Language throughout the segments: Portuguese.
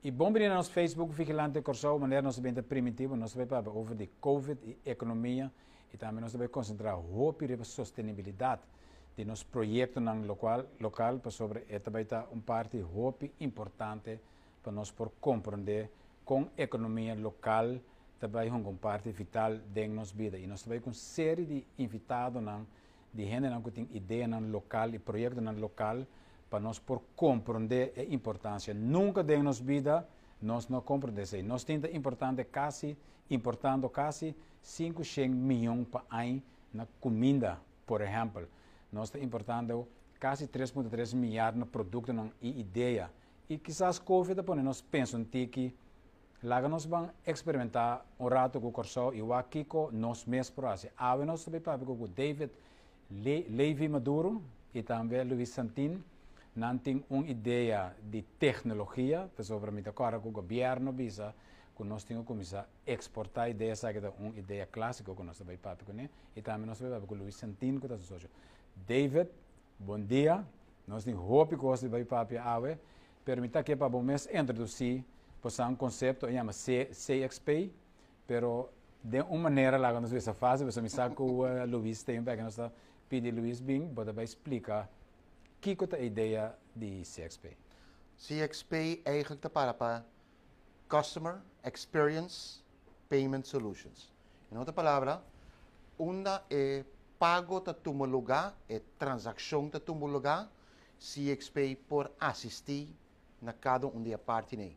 E bom vir no nosso Facebook, Vigilante Corsão, maneira nós bem primitivo, nós vamos falar over de Covid e economia, e também nós vamos concentrar hope e sustentabilidade de nosso projeto local para sobre esta vai estar parte hope importante para nós por compreender com economia local também uma parte vital de nossa vida. E nós também com série de invitados de gente que tem ideia local e projeto local para nós por compreender a importância. Nunca de nossa vida nós não compreendemos. Nós temos importando quase 500 milhões para ano na comida, por exemplo. Nós estamos importando quase 3,3 milhares de produtos e ideia. E quizás Covid, nós pensamos que lá nós vamos experimentar rato com o Corsão e o Kiko nós mesmos por assim. Nós também com o David Levi Maduro e também Luiz Santin. Nós temos uma ideia de tecnologia, sobre agora com o governo visa, que nós temos que começar a exportar ideias, que é uma ideia clássica que nós também com ele, e também nós vamos com o Luiz Santin, que é o sócio. David, bom dia. Nós temos hope que você vai para a permita que para o mês introduzir um conceito que chama CXP, pero de uma maneira lá nós vamos fazer, você me sabe que o Luiz tem que nós pedir Luiz Bing, para explicar que é a ideia de CXP. CXP eigenlijk para Customer Experience Payment Solutions. Em outra palavra, uma é pago ta tumo lugar, é transação ta tumo lugar, CXP por assistir na cada dia parte nem.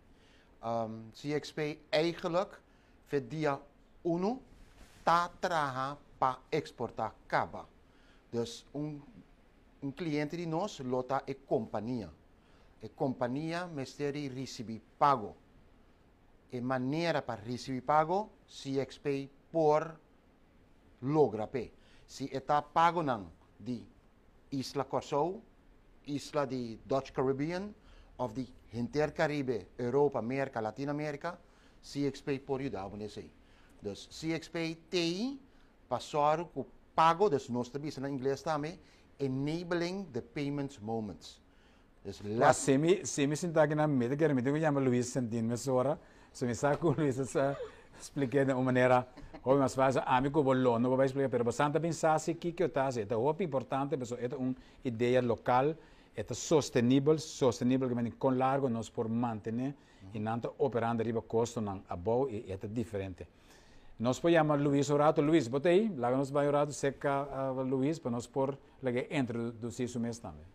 CXP eigenlijk dia 1 tá trabalhar para exportar caba. Dus cliente de nós lota é companhia. A companhia mesteri receber pago. A maneira para receber pago, CXP por logra pay. Se está pago não de Isla Corsão, Isla de Dutch Caribbean, of de Intercaribe, Europa, América, Latinoamérica, CXP por ajudar nesse aí. Dus CXP tem passar o pago, dus nós também na inglês também, enabling the payment moments. Dus se me sentar aqui na mesa, que me chama Luiz Santino, mas agora, se me sabe que o Luiz expliquei de uma maneira, como mais fácil, amigo, bolão, não vou explicar, mas bastante pensar se que eu está, é muito importante, é uma ideia local, é sustentável, que com largo nós por manter, e não operando riba custo não above e é diferente. Nós podemos Luiz Orato, Luiz, botei, lá nós vamos Orato, seca Luiz, para nós por introduzir o mês também.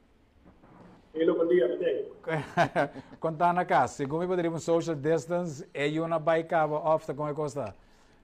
Hello, bom dia, botei. Contar na casa, como poderíamos social distance, e uma bike off, como é que está?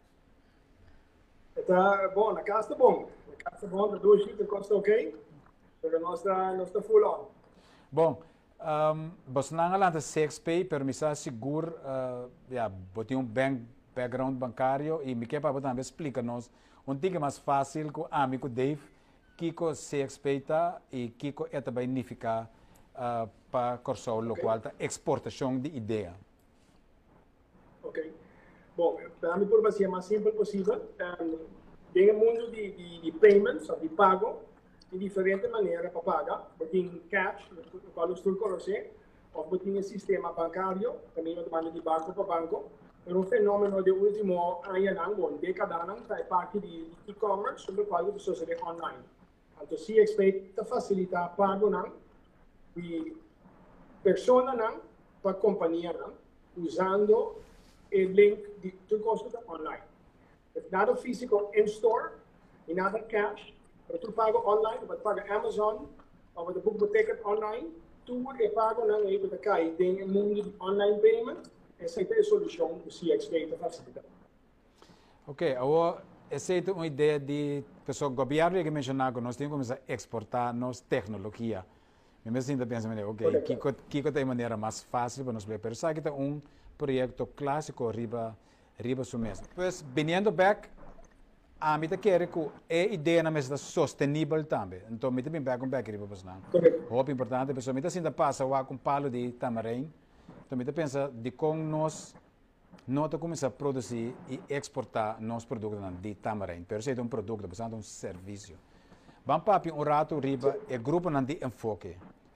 Está bom, na casa está bom. Na casa está bom, na dois dias está ok, mas nós está full on. Bom, você não é lá CXP, permissão seguro, botei background bancário e me quer para também explicar-nos onde é mais fácil com o amigo Dave, que o CXP está e que é também significa para a Corsão local, a exportação de ideia. Ok. Bom, para mim por ser mais simples possível, tem um mundo de payments, de pago, de diferentes maneiras para pagar, tem cash, no qual estou conhecendo, ou tem um sistema bancário, também demanda de banco para banco. É um fenômeno de último ano, década, é parte de e-commerce, sobre o qual as pessoas se online. Então, CXP facilita pago de pessoa para companhia, usando o link de tu consulta online. Nada físico in-store, e nada cash, mas tu paga online, você paga Amazon, ou você book o ticket online, tu paga aí para cair, tem um mundo de online payment. Essa é a solução do CXP para facilitar. Ok, agora, essa é uma ideia de pessoal governo que mencionou, nós temos que começar a exportar nossa tecnologia. Eu me sinto pensando, ok, que é a maneira mais fácil para nós ver, mas aqui está um projeto clássico riba do mês. Pois, vindo back, a mim quer que a ideia na mesa sustentável também. Então, me também back riba para nós. O importante, pessoal, me sinto passa com palo de tamarim. Então, eu penso de como nós começamos a produzir e exportar nossos produtos de tamarim. Pero se é produto, é um serviço. Vamos para um rato riba, é grupo de enfoque.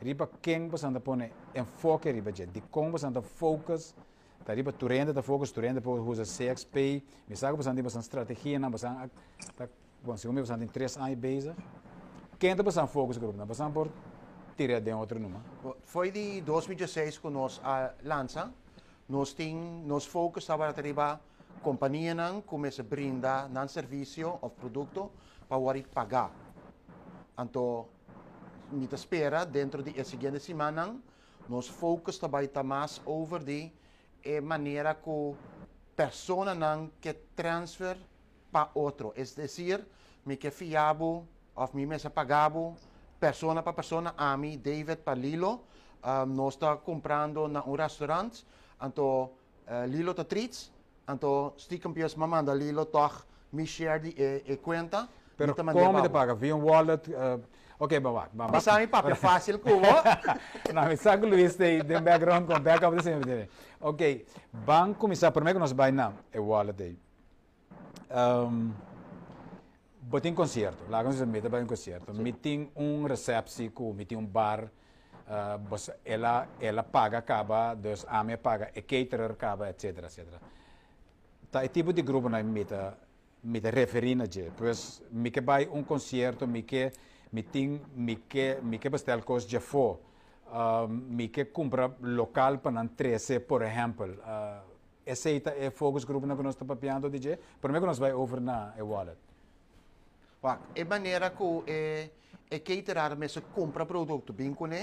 riba quem você anda pone enfoque riba je, de como você anda focus, tá riba turenda da focus, turenda por usa CXP, me sabe você anda estratégia na você tá bom, se você anda em 3 anos bezig, quem tá você focus grupo, na você por tirar de outro número. Foi de 2016 que nós lança, nós focus para a companhia não começa a brindar um serviço ou produto para pagar. Então, me espera dentro de seguinte semana, nós focus também mais over de maneira que pessoa não que transfer para outro, é decir, me que fiabo ou me mesa pagabo persona para persona, a mim, David para Lilo, nós está comprando na restaurante, então Lilo está treats, então stiekem pies manda Lilo toch me share de conta. Pero como te paga? Via wallet? Ok, vamos lá. Mas sabe, papo, é fácil como? Não, me sabe Luís tem background com backup de sempre. Ok, vamos começar primeiro que nós vai na wallet aí. Botem concerto, lá quando você mete para um concerto, meeting recepção, meeting bar, ela paga acaba, dus a me paga, e caterer acaba, etc, etc. Tá, é tipo de grupo na me referir a je, pois me que vai concerto, me que bestel coisas já for, me que compra local para não 13, por exemplo. Esse é o focus grupo na que nós estamos papiando de je, primeiro que nós vai over na wallet. É maneira que caterar mas compra produto bem com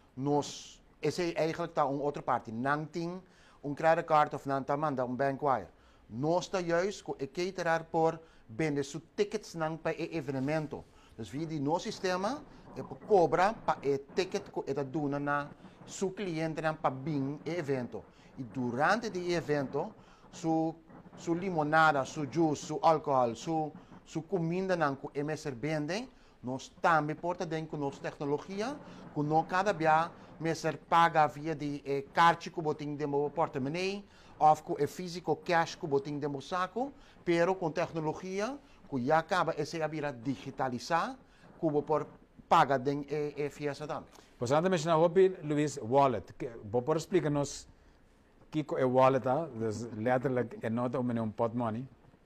nós esse eigenlijk tá outra parte não tem credit card of não tá manda bank wire nós está juist que caterar por vender su tickets não para evento dus via die nosso sistema cobra para ticket que é dona na su cliente não para bem evento e durante o evento su limonada su juice su álcool su comida não que é mesmo vende nós também porta dentro com nossa tecnologia que não cada dia mesmo paga via de carte que botem de meu porta-money ou que é físico cash que botem de meu saco pero com tecnologia que já acaba esse abrir digitalizar que por paga dentro fiesta também. Você anda mencionando hobby Luís wallet, vou explicar-nos que é wallet, dus letterlijk é nota pot money.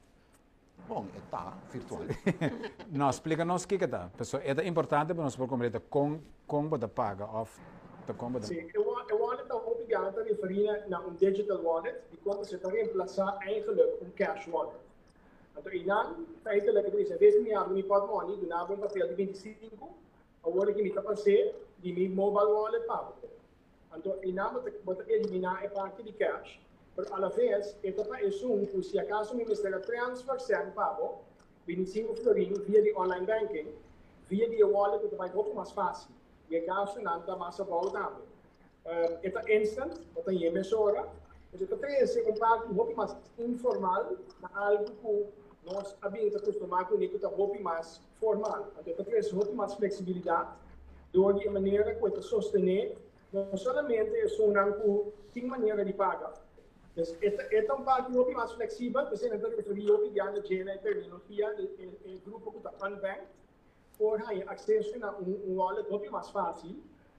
Bom, está virtual. Não, explica-nos o que é. É importante para nós compreender como você paga ou como você... Sim, o wallet está obrigado a referir a digital wallet e quando você está reemplaçar eigenlijk cash wallet. Então, feitelijk, em vez de me abrir pot money, do nada papel de 25, agora que me está passando de meu mobile wallet pago. Então, você eliminar a parte de cash. Pero a la vez, esta pa es que si acaso me mistera transfer sem pago, 25 florins via de online banking, via de wallet que vai muito mais fácil. E acaso não está mais about também. Esta instant, esta emissora, esta três é parte muito mais informal, algo que nós habíamos acostumado com que está muito mais formal. Então, esta três muito mais flexibilidade, de maneira que esta sostener, não somente é que tem maneira de pagar. Dus esta parte muito mais flexível, você não tem que fazer o que a terminologia do grupo que está unbanked, por aí acesso a wallet muito mais fácil.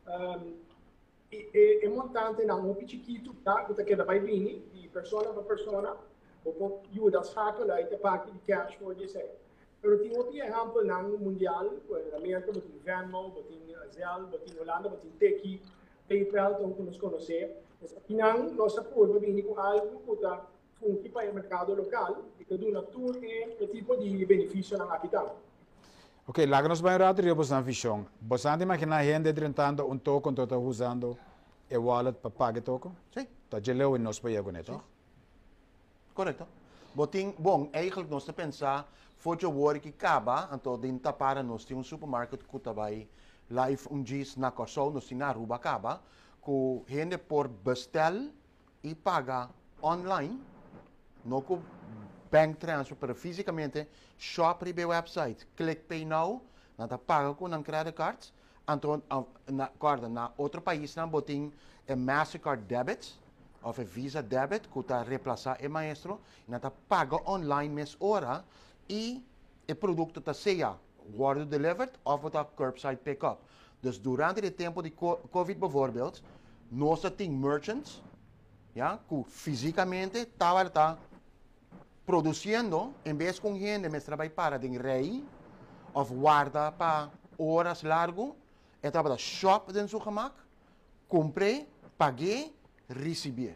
E montante na muito chiquito, tá? Que queda vai vir de pessoa para pessoa, ou ajuda a sacar lá a parte de cash for dizer. Pero tem outro exemplo no mundial, na América, tem Venmo, tem Zelle, tem Holanda, tem Teki, PayPal, então que nos conhecer. Não, nossa curva vem com algo que está funcionando para o mercado local e que dá tudo é tipo de benefício na capital. Ok, lá que nós vamos rápido, eu vou visão. Você imagina a gente tentando token que está usando o wallet para pagar token? Sim. Está geleu e nós pagamos com isso? Correto. Bom, eigenlijk nós pensar, foi o work que acaba, então dentro para nós tem supermercado que está vai live dias na Corsol, nós tem na Aruba acaba, que gente por bestel e paga online, não com bank transfer, pero fisicamente, shop ribe website, click pay now, nada paga com um credit card, então na outro país na botin Mastercard debit ou Visa debit, que está reemplaçar o maestro, nada paga online mes hora e o produto está seja word delivered ou está curbside pick up. Dus durante het tempo de COVID bijvoorbeeld, nós temos merchants, ja, que fisicamente estavam produzindo, em vez com gente, mas trabalhar para de rei, ou guarda para horas largo, estava da shop dentro do gemak, comprei, paguei, recebi.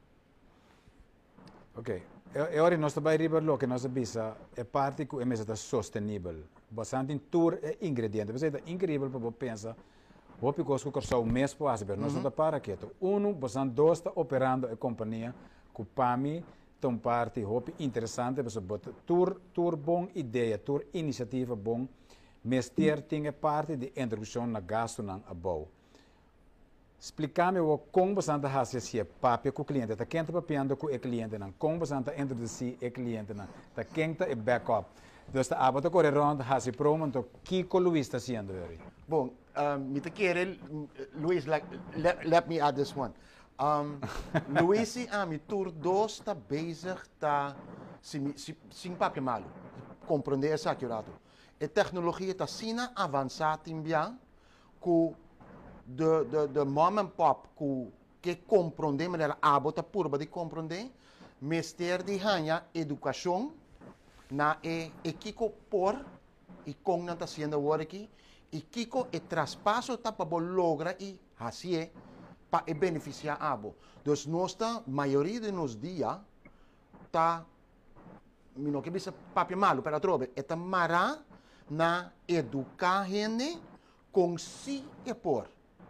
Ok. E ora nós também ribelo que nós bisa é parte que é mesmo sustentável. Bastante tour é ingrediente. Você é incrível para pensar. O que coisa que só o mês passa, mas nós não para quieto. Bastante dois está operando a companhia que para mim tem parte hope interessante, mas tour bom ideia, tour iniciativa bom. Mas ter tem parte de introdução na gasto na abou. Explicar-me como você anda a fazer papel com o cliente, está quente papiando com o cliente, como você anda a introduzir o cliente, está quente e backup. Então, está a botar correr rond, fazer promo, então, o que o Luís está fazendo? Bom, me te quero, Luís, let me add this one. Luís e a mi tour 2 está bezig, está sem papel malo, compreender essa accurato. A tecnologia está sina avançada também, que de mom and pop que compreende maneira abota purba de compreender mestre de hanha educação na kiko por e com não está sendo agora aqui e kiko e traspasso tá para logra e assim para beneficiar abo. Dus nossa maioria de nos dia tá não que bisa papel malo para trobe é mara na educar gente com si e por.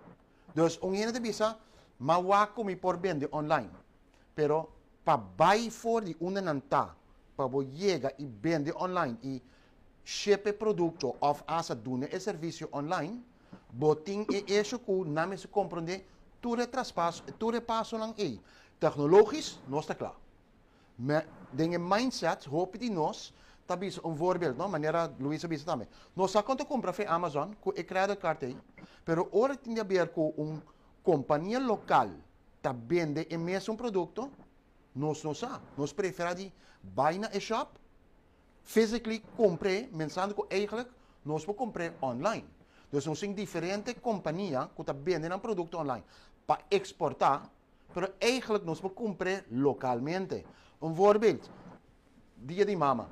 Dus gente de bisa mawako mi por vende online. Pero pa buy for di una nanta pa bo llega e vende online e shippe producto of asa dune e servicio online, boting e eso ku name se comprende tu repasso lang e. Technologisch, nós está claro. Maar dingen mindset, hoop die nós, tabi een voorbeeld, no? Maneira Luisa bisa também. Nós só quando compra fe Amazon, com e credit aí, pero ora tinha ver com companhia local, tá vende e mesmo produto, nós não sabe. Nós preferimos buy na e shop, physically compre, pensando que eigenlijk nós vamos comprar online. Dus nós temos diferente companhia que tá vendendo um produto online para exportar, pero eigenlijk nós vamos comprar localmente. Een voorbeeld, dia de mama.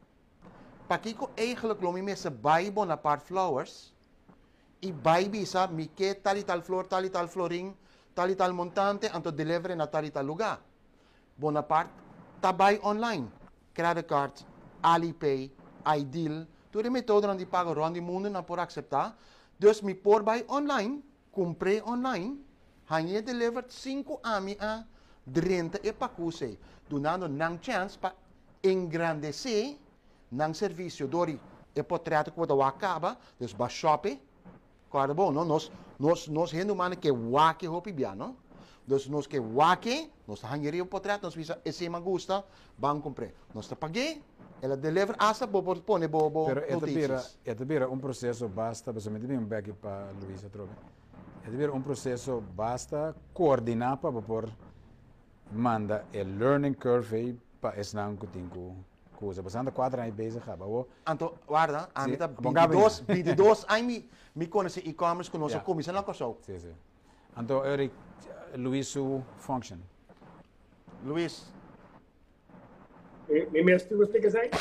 Para que eigenlijk lo mimesa buy Bonaparte flowers, e buy bisa mi que tal e tal floring, tal e tal montante, anto deliver na tal e tal lugar. Bonaparte, ta buy online, credit card, Alipay, Ideal, tudo metodo onde pago rond o mundo não por aceitar. Dus mi por buy online, comprei online, hanhê delivered 5 ami a 30 e pacuse, donando nang chance para engrandecer nang serviço dori e potreato que o acaba, dus ba shopping, claro bom, não nós rendo mano que wake hopi bia, não? Dus nós que wake, nós hanheri o potreato, nós visa esse me gusta, bang compre. Nós te paguei, ela deliver asa bo pone bo notícias. Pero é um processo basta, basicamente bem back para Luisa trobe. É um processo basta coordenar para por manda o learning curve para esnan que tem coisa. Bastante 4 anos bezig gaan. Anto, guarda, a mim tá 22 anos me conhece e-commerce com nossa comissão lá com Sim, sim. Anto, Eric, Luís, su function. Luís. Me mestre você quer dizer?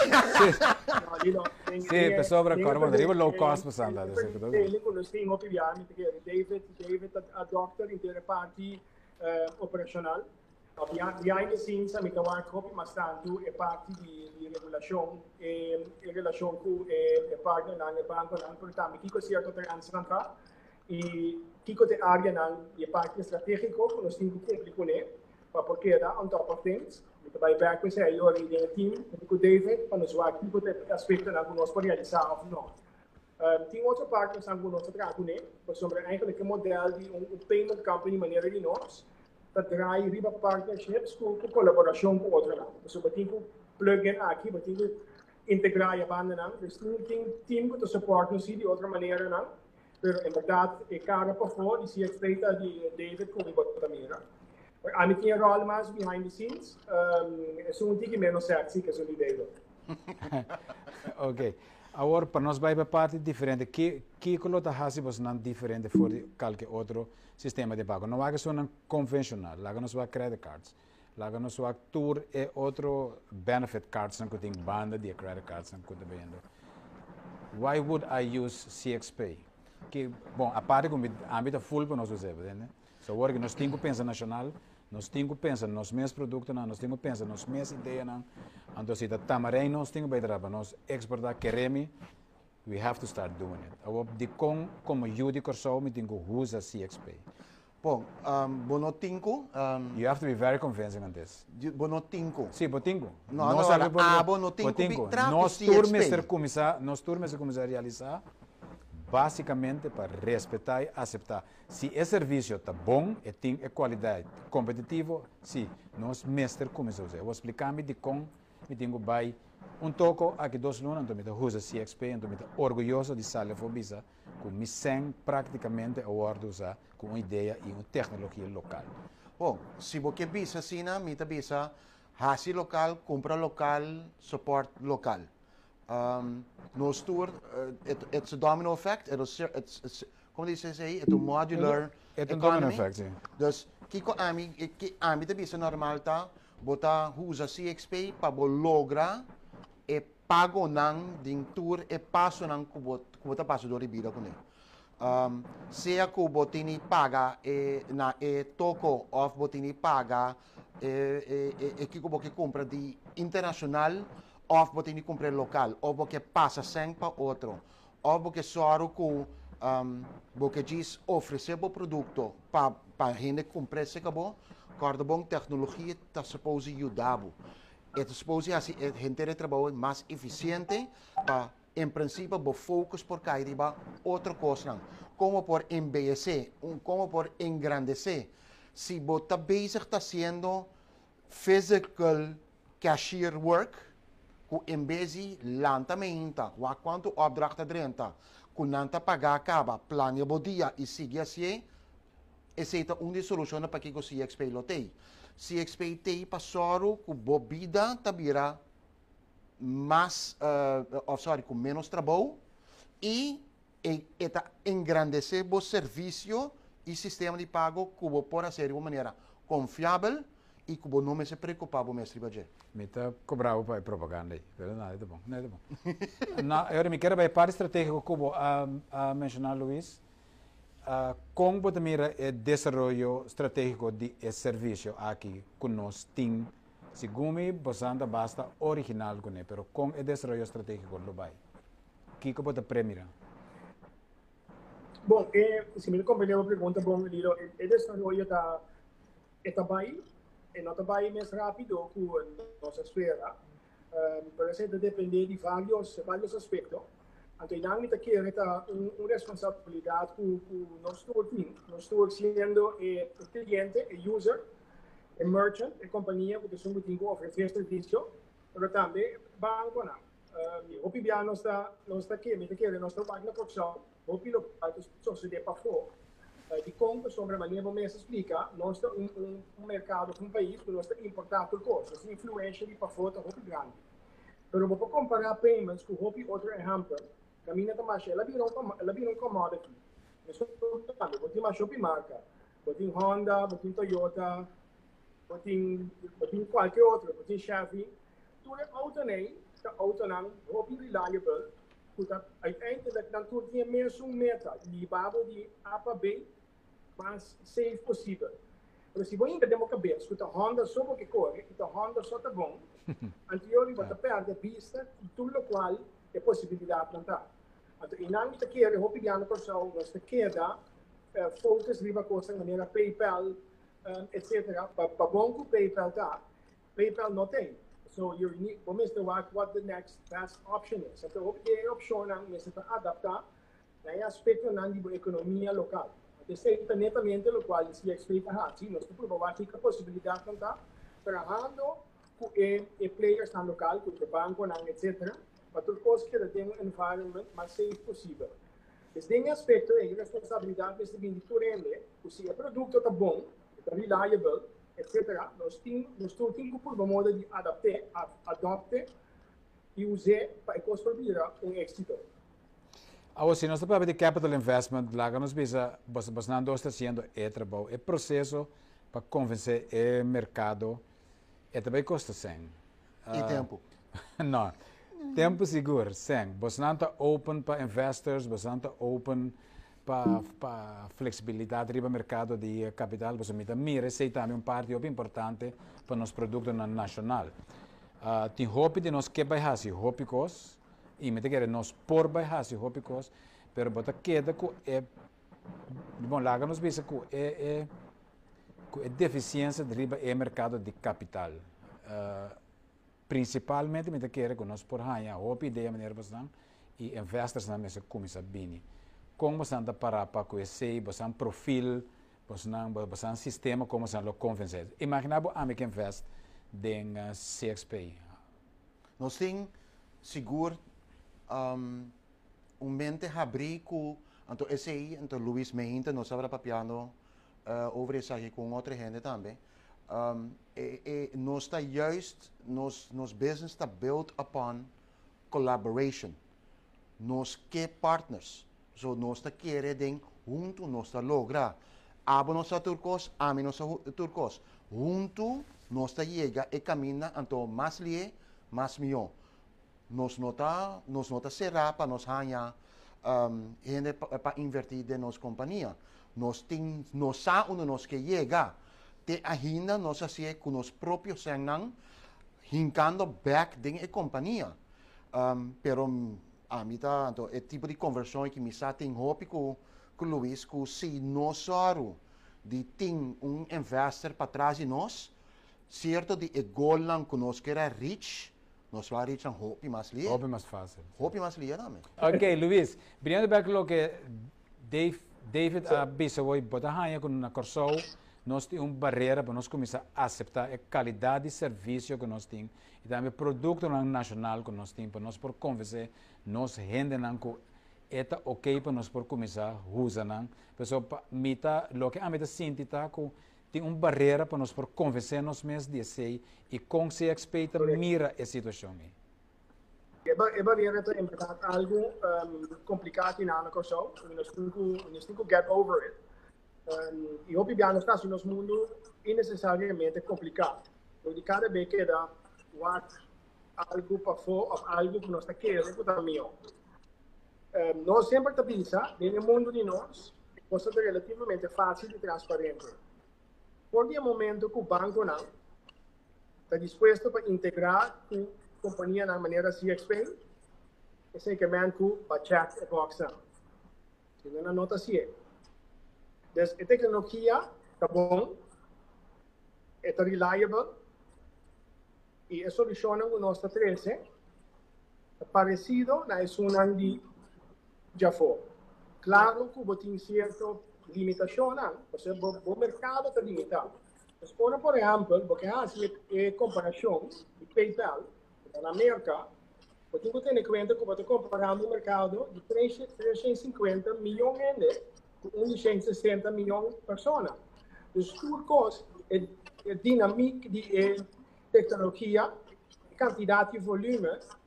Sim, pessoal para caramba, deriva low cost bastante. Ele conosco em opiviami, David a doctor inteira parte operacional. Behind the scenes, a mim trabalho mas tanto é parte de regulação e relação com o partner na banco na portanto que coisa certo ter ançanca e que coisa área na e parte estratégico nós temos que cumprir com ele para porque dá on top of things vai back with aí o team com David para nos ver que coisa aspecto na nós por realizar ou não. Tem outro partner que nós trabalhamos com ele sobre eigenlijk um modelo de payment company maneira de nós dat draai riba partnerships com colaboração com outro lado. Dus we betekenen plug-in aqui, betekenen integrar je banden aan. Dus tem team que te suporten zie die outra maneira não. Pero em verdade é cara por fora e se experimenta de David com o outra maneira. A mim tinha role mais behind the scenes. É só tique menos sexy que o de David. Ok. Agora, para nós vai para parte diferente. Que colota hasibos não diferente de qualquer outro sistema de pago. Não é que são convencional. Lá que nós vai credit cards. Lá que nós vai tour e outro benefit cards que tem banda de credit cards que está vendo. Why would I use CXPay? Que, bom, a parte com a âmbito full para nós usar, né? So, agora que nós temos que pensar nacional, nós temos que pensar nos mesmos produtos, nós temos que pensar nos mesmos ideias, então se também nós temos que trabalhar, nós exportar queremos, we have to start doing it. Agora, de como eu de corso, me tenho que usar CXPay. Bom, bonotinco. You have to be very convincing on this. Bonotinco. Sim, botingo. Não, bonotinco. Nós turmas começar a realizar basicamente para respeitar e aceitar. Se o serviço está bom e tem qualidade competitivo, sim, nós mestre começamos a usar. Eu vou explicar-me de como me tenho que toco aqui 2 lunas, então me usa CXP, então me orgulhoso de sair para Visa, com me sem praticamente a hora usar com uma ideia e uma tecnologia local. Bom, se você bisa assim, me bisa, hasi local, compra local, suporte local. Nos tour, it's a domino effect, como diz aí, é um modular É um domino effect, sim. Dus, kiko ami te bisa normal ta, bota usa CXP para lograr e pago nang ding tour e passo nang kubota passo do ribira com ele. Se a kubo tini paga na toco of botini paga kiko bo que compra de internacional of botini compra local, ou porque passa sem para outro, ou porque só com porque diz oferecer o produto para gente comprar se acabou, corda bom tecnologia está suposto ajudar. É suposto assim, a gente de trabalho mais eficiente para em princípio o foco por cair de outra coisa, como por embellecer, como por engrandecer. Se você está sendo physical cashier work, em vez de lentamente, quanto opdrachten drenta, com nanta pagar acaba, plane o dia e seguir assim, essa é uma solução para que o CXP lotei. CXP tem passado com bobida tabira mais, com menos trabalho e engrandecer o serviço e sistema de pago que pode ser de uma maneira confiável e que não me se preocupa com o mestre budget. Me está cobrado para propaganda aí, mas não é bom, não é bom. Agora me quero ver para estratégico como a mencionar Luís, como você mira o desenvolvimento estratégico de serviço aqui que nós temos, segundo me, bastante basta original com ele, mas com o desenvolvimento estratégico do vai, que você premira? Bom, se me compreendeu a pergunta, bom, Lilo, o desenvolvimento está bem. E não vai mais rápido que nossa espera. Por isso, depende de vários aspectos. Então, não é que é uma responsabilidade que nós estamos sendo o cliente, o user, o merchant, a companhia, porque são muito que oferecer serviço, mas também banco não. O PBA não está aqui, mas aqui é nossa página profissional, o piloto sucede para fora. De como, sobre a maneira como se explica, nós temos um mercado, um país, que nós temos importado coisas, influência de para fora é muito grande. Mas vou comparar payments com outro exemplo, caminha da marcha, ela virou um commodity. Isso é vou ter uma shopping marca, vou ter Honda, vou ter Toyota, vou ter qualquer outro, vou ter Chevy, tudo é auto não, roupa reliable, uiteindelijk dan doet je meer meta, die babel die A para B, mais safe possível. Mas se você tem uma cabeça, que a Honda só porque corre, que a Honda só está bom, anteriormente você perde a pista, tudo o qual é possibilidade de plantar. Então, e não está querendo, eu pedi a pessoa, nós queda, focus riba coisa, maneira PayPal, etc. Para bom que o PayPal está, PayPal não tem. So you need to what the next best option is. Então, a opção é adaptar na aspecto da economia local. Então, netamente o qual se explica assim, nós provamos que a possibilidade de estar trabalhando com players na local, com o banco, etc. Para tudo coisa que tem um environment mais safe possível. Esse aspecto é a responsabilidade desse vendedor, se o produto está bom, está reliable, etc. Nós temos que por modo de adaptar e usar para construir um êxito. Agora, se nós estamos de capital investment, lá que nós não está fazendo trabalho, é processo para convencer o mercado, também custa 100. E tempo? Não, tempo seguro, 100. Você não está open para investors, você não está open para flexibilidade no mercado de capital, você mira, esse também parte importante para nosso produto nacional. Tem roupa de nós que vai fazer roupas, e me quer nós por baixar roupas, pero bota queda com bom lá nós vemos que é deficiência de riba é mercado de capital. Principalmente me quer que nós por ganhar roupa ideia maneira bastante e investors na mesa começa bem. Como você anda para conhecer, você um perfil, você um sistema como você lo convencer. Imagina a que invest em CXP. Nós temos seguro mente abrir com então SI, então Luís Meinta, nós estamos papiando over isso aqui com outra gente também. Nós está juist, nos business está built upon collaboration. Nós que partners, so nós está querendo junto nós está logra. Abo nós está turcos, a mim nós está turcos. Junto nós está chega e caminha então mais lie, mais melhor. Nós nota será para nós ganhar gente para invertir de nossa companhia. Nós sabemos nós que chega, te ainda nós assim com os próprios senang, hincando back de companhia. Pero a mim tá, então, é tipo de conversão que me está tem hope com Luís, que se nós soro de ter investor para trás de nós, certo de golan que nós quer rich. Nós vamos reach um hope mais lindo. Hope mais fácil. Hope mais lindo também. Ok, Luís, brilhando back lo que David avisou, botar hanha com na Corsou, nós temos uma barreira para nós começar a aceitar a qualidade de serviço que nós temos e também o produto nacional que nós temos, para nós por convencer, nós rende que é ok para nós por começar a usar. Pessoal, mita, lo que a mim sinto tem uma barreira para nós por convencer nós mesmos de ser e com CXP mira a situação. A barreira é em verdade algo complicado na Corsou, nós temos que get over it. E obviamente está no nosso mundo innecessariamente complicado. De cada vez que dá algo para fora, algo que nós está querendo para mim. Nós sempre pensamos, no mundo de nós, coisa relativamente fácil e transparente. Porque no momento que o banco não está disposto para integrar com a companhia na maneira CXP, é que vai check a box. Se não nota assim. Então, a tecnologia está bom, está reliable, e a solução que nós está trazendo é parecido na solução de Jafo. Claro que tem certa limitação, porque o mercado está limitado. Mas, por exemplo, porque a comparação de PayPal na América, você tem que ter em conta que você comparando o mercado de 350 milhões com 160 milhões de pessoas. Então, turcos é dinâmica de tecnologia, quantidade de volume,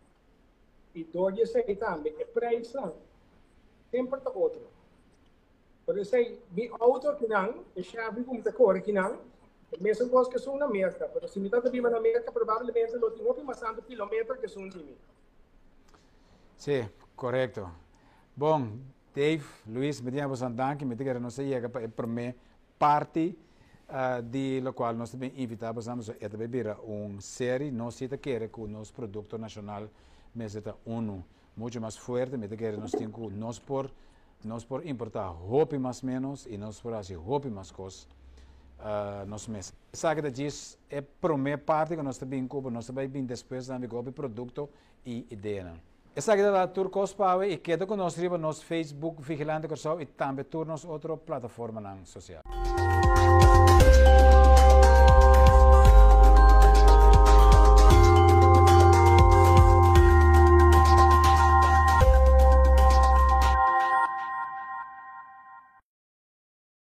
e dois também é preço, sempre está outro. Por isso, mi auto que não, é chave como está cor que não, é mesmo coisa que são na América. Mas se me está bem na América, provavelmente não tem mais tanto quilômetro que são de mim. Sim, correto. Bom, Dave, Luís, me diga você que me diga não sei para mim parte de lo qual nós também invitamos a beber uma série não se quer com o nosso produto nacional, mas é muito mais forte, me diga nós temos por importar roupa mais menos e nós por fazer roupa mais coisas nós mesmos. Sabe que diz é a primeira parte que nós também em Cuba, nós também bem depois também com o produto e ideia. Essa aqui é a Turcos Power e queda com nós no nosso Facebook Vigilante Corsou e também turnos outra plataforma social.